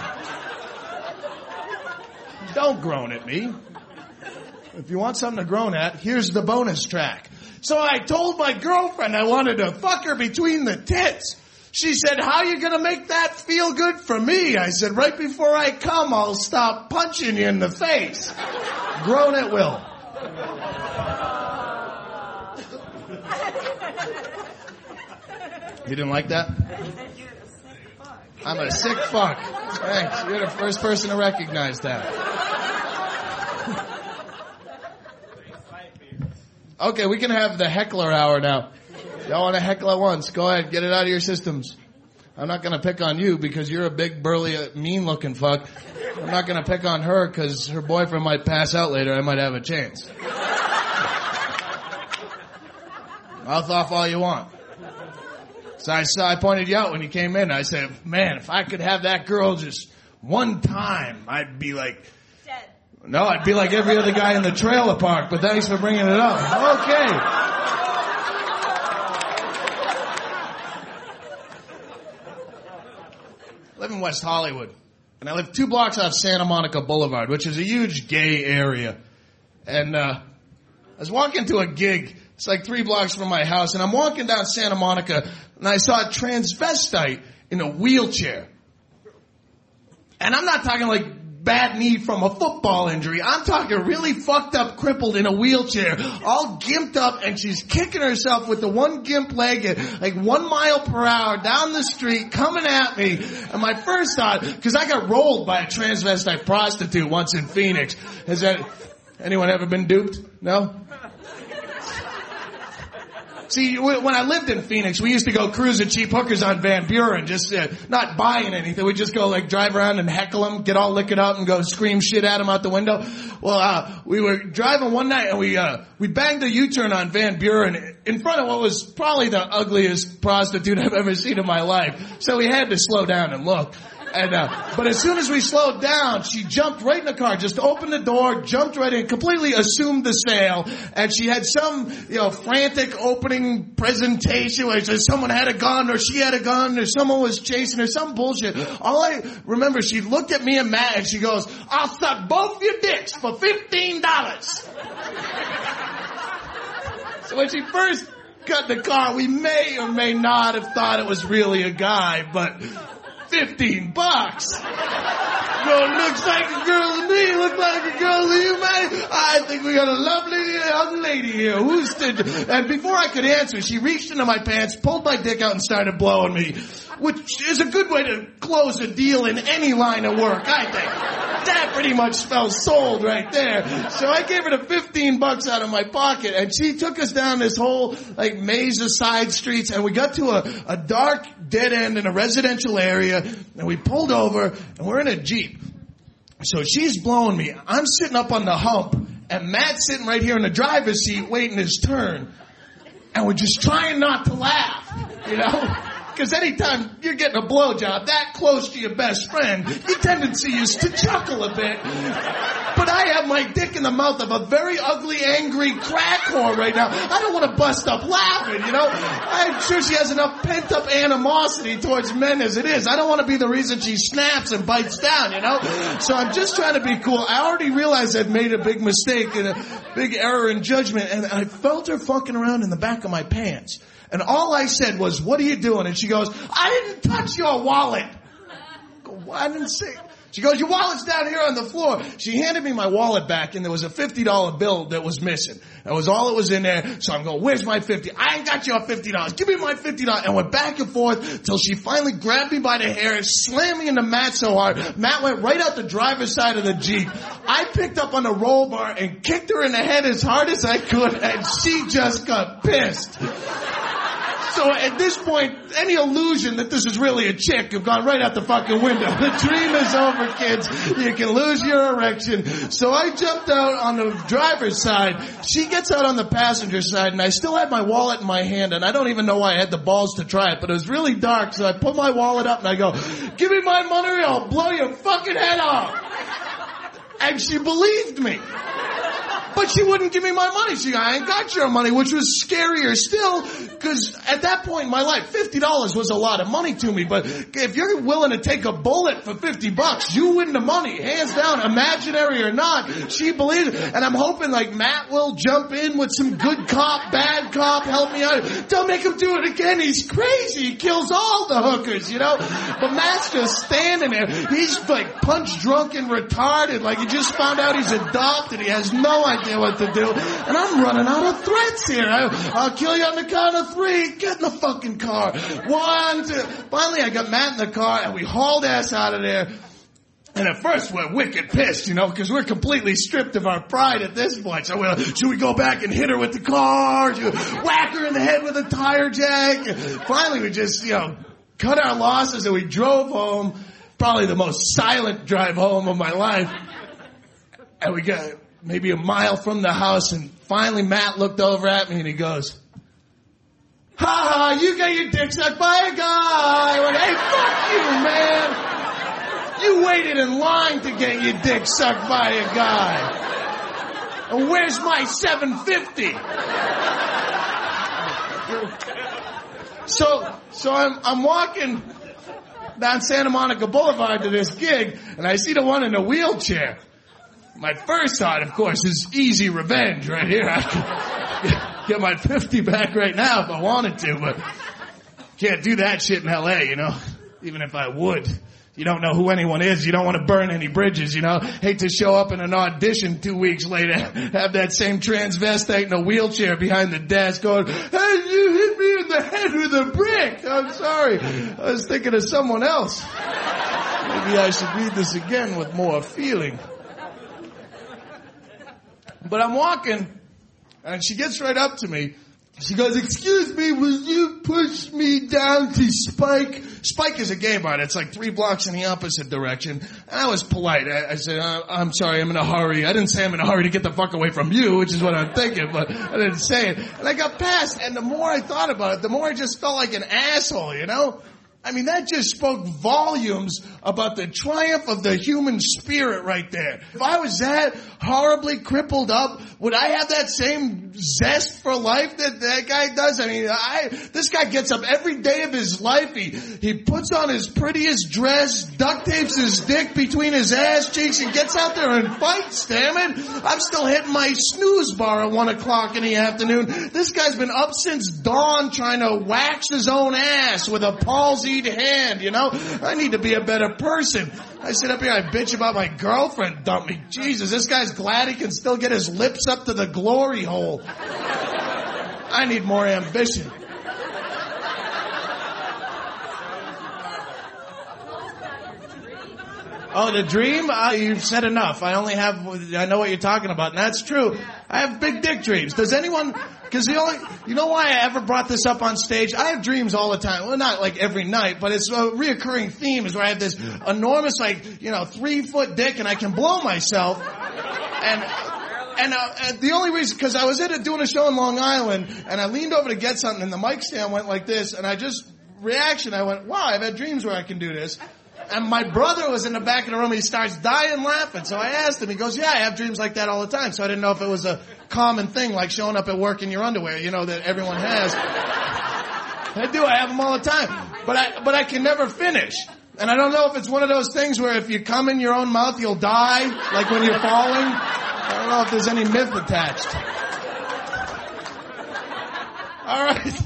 Don't groan at me. If you want something to groan at, here's the bonus track. So I told my girlfriend I wanted to fuck her between the tits. She said, how are you going to make that feel good for me? I said, right before I come, I'll stop punching you in the face. Groan at will. You didn't like that? I'm a sick fuck. Thanks. You're the first person to recognize that. Okay, we can have the heckler hour now. Y'all want to heckle at once? Go ahead, get it out of your systems. I'm not going to pick on you because you're a big, burly, mean-looking fuck. I'm not going to pick on her because her boyfriend might pass out later. I might have a chance. Mouth off all you want. So I saw, I pointed you out when you came in. I said, man, if I could have that girl just one time, I'd be like... Dead. No, I'd be like every other guy in the trailer park, but thanks for bringing it up. Okay. I live in West Hollywood, and I live two blocks off Santa Monica Boulevard, which is a huge gay area. And uh, I was walking to a gig. It's like three blocks from my house, and I'm walking down Santa Monica, and I saw a transvestite in a wheelchair. And I'm not talking like bad knee from a football injury. I'm talking really fucked up, crippled in a wheelchair, all gimped up, and she's kicking herself with the one gimp leg at like one mile per hour down the street, coming at me. And my first thought, because I got rolled by a transvestite prostitute once in Phoenix. Has that anyone ever been duped? No? See, when I lived in Phoenix, we used to go cruising cheap hookers on Van Buren, just uh, not buying anything. We'd just go, like, drive around and heckle them, get all liquored up, and go scream shit at them out the window. Well, uh, we were driving one night, and we uh, we banged a U-turn on Van Buren in front of what was probably the ugliest prostitute I've ever seen in my life. So we had to slow down and look. And, uh, but as soon as we slowed down, she jumped right in the car, just opened the door, jumped right in, completely assumed the sale, and she had some, you know, frantic opening presentation where someone had a gun, or she had a gun, or someone was chasing her, some bullshit. All I remember, she looked at me and Matt, and she goes, I'll suck both your dicks for fifteen dollars. So when she first got in the car, we may or may not have thought it was really a guy, but... Fifteen bucks. Girl looks like a girl to me. Look like a girl to you, man. I think we got a lovely young lady here. Who's the... And before I could answer, she reached into my pants, pulled my dick out, and started blowing me, which is a good way to close a deal in any line of work, I think. that pretty much spells sold right there. So I gave her the fifteen bucks out of my pocket, and she took us down this whole, like, maze of side streets, and we got to a, a dark dead end in a residential area, and we pulled over, and we're in a Jeep. So she's blowing me. I'm sitting up on the hump, and Matt's sitting right here in the driver's seat waiting his turn. And we're just trying not to laugh, you know? Because anytime you're getting a blowjob that close to your best friend, your tendency is to chuckle a bit. But I have my dick in the mouth of a very ugly, angry crack whore right now. I don't want to bust up laughing, you know? I'm sure she has enough pent-up animosity towards men as it is. I don't want to be the reason she snaps and bites down, you know? So I'm just trying to be cool. I already realized I'd made a big mistake and a big error in judgment, and I felt her fucking around in the back of my pants. And all I said was, what are you doing? And she goes, I didn't touch your wallet. I go, well, I didn't say. She goes, your wallet's down here on the floor. She handed me my wallet back, and there was a fifty dollar bill that was missing. That was all that was in there. So I'm going, where's my fifty? I ain't got your fifty dollars. Give me my fifty dollars. And went back and forth till she finally grabbed me by the hair, slammed me into Matt so hard. Matt went right out the driver's side of the Jeep. I picked up on the roll bar and kicked her in the head as hard as I could, and she just got pissed. So at this point, any illusion that this is really a chick have gone right out the fucking window. The dream is over, kids. You can lose your erection. So I jumped out on the driver's side. She gets out on the passenger side, and I still had my wallet in my hand, and I don't even know why I had the balls to try it, but it was really dark, so I put my wallet up, and I go, give me my money or I'll blow your fucking head off. And she believed me. But she wouldn't give me my money. She, I ain't got your money, which was scarier still, because at that point in my life, fifty dollars was a lot of money to me. But if you're willing to take a bullet for fifty bucks, you win the money, hands down, imaginary or not. She believed it. And I'm hoping, like, Matt will jump in with some good cop, bad cop, help me out. Don't make him do it again. He's crazy. He kills all the hookers, you know? But Matt's just standing there. He's, like, punch drunk and retarded. Like, he just found out he's adopted. He has no idea what to do, and I'm running out of threats here. I, I'll kill you on the count of three. Get in the fucking car. One, two. Finally, I got Matt in the car, and we hauled ass out of there. And at first, we're wicked pissed, you know, because we're completely stripped of our pride at this point. So we're, should we go back and hit her with the car? Should we whack her in the head with a tire jack? Finally, we just, you know, cut our losses, and we drove home. Probably the most silent drive home of my life. And we got maybe a mile from the house, and finally Matt looked over at me and he goes, ha ha, you got your dick sucked by a guy. I went, hey, fuck you, man. You waited in line to get your dick sucked by a guy. And where's my seven fifty? So, so I'm, I'm walking down Santa Monica Boulevard to this gig, and I see the one in a wheelchair. My first thought, of course, is easy revenge right here. I could get my fifty back right now if I wanted to, but can't do that shit in L A, you know, even if I would. You don't know who anyone is. You don't want to burn any bridges, you know. Hate to show up in an audition two weeks later, have that same transvestite in a wheelchair behind the desk going, hey, you hit me in the head with a brick. I'm sorry. I was thinking of someone else. Maybe I should read this again with more feeling. But I'm walking, and she gets right up to me. She goes, excuse me, will you push me down to Spike? Spike is a gay bar. It's like three blocks in the opposite direction. And I was polite. I, I said, uh, I'm sorry, I'm in a hurry. I didn't say I'm in a hurry to get the fuck away from you, which is what I'm thinking, but I didn't say it. And I got past, and the more I thought about it, the more I just felt like an asshole, you know? I mean, that just spoke volumes about the triumph of the human spirit right there. If I was that horribly crippled up, would I have that same zest for life that that guy does? I mean, I, this guy gets up every day of his life. He, he puts on his prettiest dress, duct tapes his dick between his ass cheeks, and gets out there and fights, damn it. I'm still hitting my snooze bar at one o'clock in the afternoon. This guy's been up since dawn trying to wax his own ass with a palsied hand, you know? I need to be a better person. I sit up here, I bitch about my girlfriend dumped me. Jesus, this guy's glad he can still get his lips up to the glory hole. I need more ambition. Oh, the dream? Uh, you've said enough. I only have, I know what you're talking about, and that's true. I have big dick dreams. Does anyone, because the only, you know why I ever brought this up on stage? I have dreams all the time. Well, not like every night, but it's a reoccurring theme is where I have this enormous, like, you know, three foot dick and I can blow myself. And, and, uh, and the only reason, because I was at a, doing a show in Long Island, and I leaned over to get something, and the mic stand went like this, and I just, reaction, I went, wow, I've had dreams where I can do this. And my brother was in the back of the room. He starts dying laughing. So I asked him. He goes, yeah, I have dreams like that all the time. So I didn't know if it was a common thing, like showing up at work in your underwear, you know, that everyone has. I do. I have them all the time. But I, but I can never finish. And I don't know if it's one of those things where if you come in your own mouth, you'll die, like when you're falling. I don't know if there's any myth attached. All right.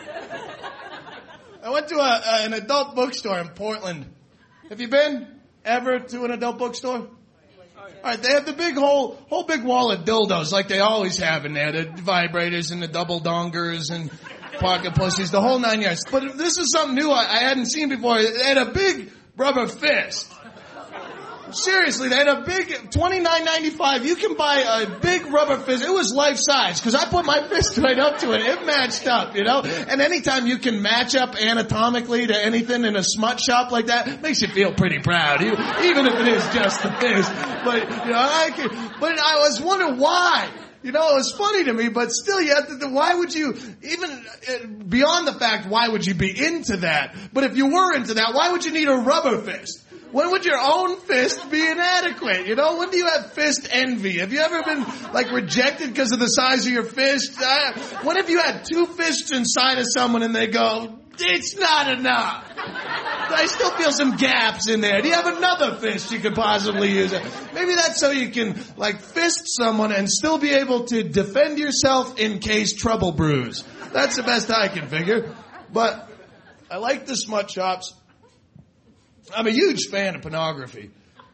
I went to a, uh, an adult bookstore in Portland. Have you been ever to an adult bookstore? All right, they have the big whole, whole big wall of dildos like they always have in there. The vibrators and the double dongers and pocket pussies, the whole nine yards. But this is something new I, I hadn't seen before. They had a big rubber fist. Seriously, they had a big twenty-nine ninety-five. You can buy a big rubber fist. It was life size because I put my fist right up to it. It matched up, you know. And anytime you can match up anatomically to anything in a smut shop like that, it makes you feel pretty proud, even if it is just the fist. But you know, I can, but I was wondering why. You know, it was funny to me, but still, you have to, why would you, even beyond the fact, why would you be into that? But if you were into that, why would you need a rubber fist? When would your own fist be inadequate? You know, when do you have fist envy? Have you ever been, like, rejected because of the size of your fist? Uh, what if you had two fists inside of someone and they go, it's not enough? I still feel some gaps in there. Do you have another fist you could possibly use? Maybe that's so you can, like, fist someone and still be able to defend yourself in case trouble brews. That's the best I can figure. But I like the smut shops. I'm a huge fan of pornography.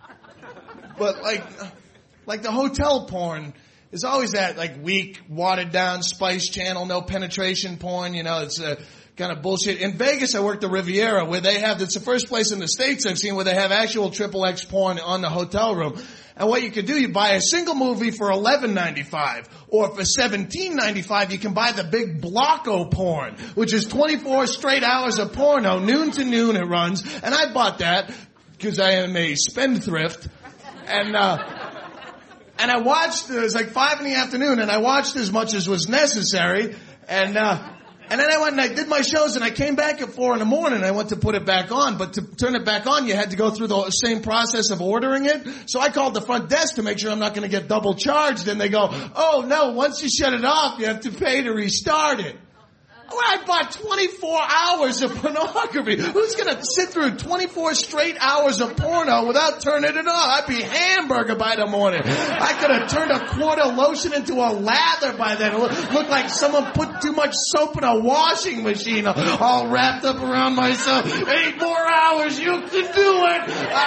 But like, like the hotel porn is always that like weak, watered down Spice Channel, no penetration porn, you know, it's uh, kind of bullshit. In Vegas, I worked the Riviera where they have, it's the first place in the States I've seen where they have actual triple X porn on the hotel room. And what you could do, you buy a single movie for eleven ninety-five, or for seventeen ninety-five, you can buy the big Blocko porn, which is twenty-four straight hours of porno, noon to noon it runs. And I bought that because I am a spendthrift, and uh, and I watched. It was like five in the afternoon, and I watched as much as was necessary, and. uh And then I went and I did my shows and I came back at four in the morning and I went to put it back on. But to turn it back on, you had to go through the same process of ordering it. So I called the front desk to make sure I'm not going to get double charged. And they go, oh no, once you shut it off, you have to pay to restart it. Well, I bought twenty-four hours of pornography. Who's going to sit through twenty-four straight hours of porno without turning it off? I'd be hamburger by the morning. I could have turned a quart of lotion into a lather by then. It looked like someone put too much soap in a washing machine, all wrapped up around myself. Eight more hours, you can do it.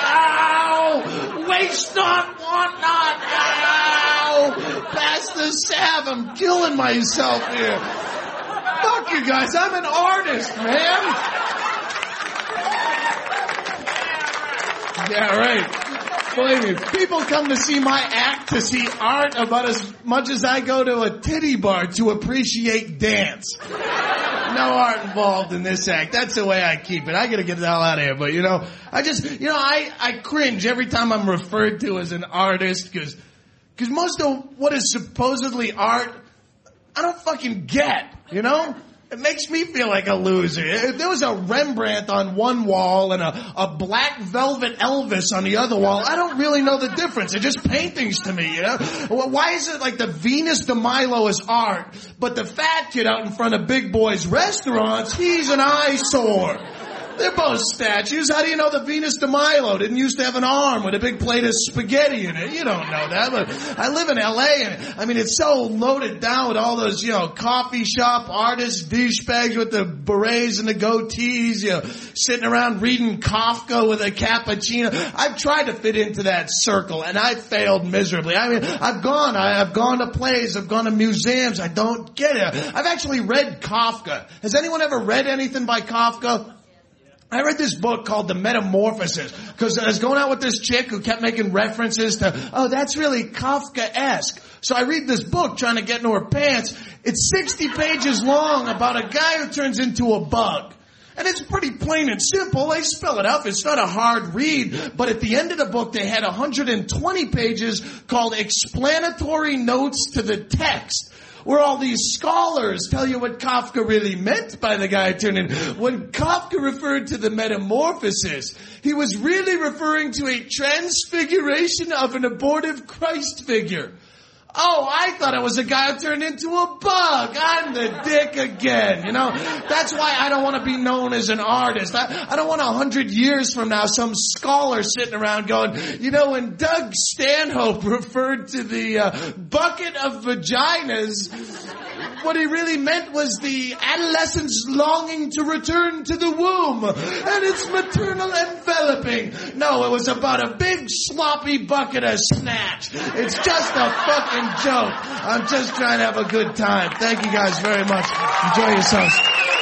Ow! Waste not, want not. Ow! Pass the salve. I'm killing myself here. Fuck you guys, I'm an artist, man. Yeah, right. Believe me, people come to see my act to see art about as much as I go to a titty bar to appreciate dance. No art involved in this act. That's the way I keep it. I gotta get the hell out of here, but you know, I just, you know, I, I cringe every time I'm referred to as an artist, cause, cause most of what is supposedly art, I don't fucking get. You know? It makes me feel like a loser. If there was a Rembrandt on one wall and a, a black velvet Elvis on the other wall, I don't really know the difference. They're just paintings to me, you know? Why is it like the Venus de Milo is art, but the fat kid out in front of Big Boy's restaurants, he's an eyesore? They're both statues. How do you know the Venus de Milo didn't used to have an arm with a big plate of spaghetti in it? You don't know that, but I live in L A and I mean it's so loaded down with all those, you know, coffee shop artists, douchebags with the berets and the goatees, you know, sitting around reading Kafka with a cappuccino. I've tried to fit into that circle and I failed miserably. I mean, I've gone, I, I've gone to plays, I've gone to museums, I don't get it. I've actually read Kafka. Has anyone ever read anything by Kafka? I read this book called The Metamorphosis because I was going out with this chick who kept making references to, oh, that's really Kafka-esque. So I read this book trying to get into her pants. It's sixty pages long about a guy who turns into a bug. And it's pretty plain and simple. They spell it out. It's not a hard read. But at the end of the book, they had one hundred twenty pages called Explanatory Notes to the Text, where all these scholars tell you what Kafka really meant by the guy turning. When Kafka referred to the metamorphosis, he was really referring to a transfiguration of an abortive Christ figure. Oh, I thought it was a guy who turned into a bug. I'm the dick again, you know. That's why I don't want to be known as an artist. I, I don't want a hundred years from now some scholar sitting around going, you know, when Doug Stanhope referred to the uh, bucket of vaginas, what he really meant was the adolescent's longing to return to the womb and its maternal enveloping. No, it was about a big sloppy bucket of snatch. It's just a fucking joke. I'm just trying to have a good time. Thank you guys very much. Enjoy yourselves.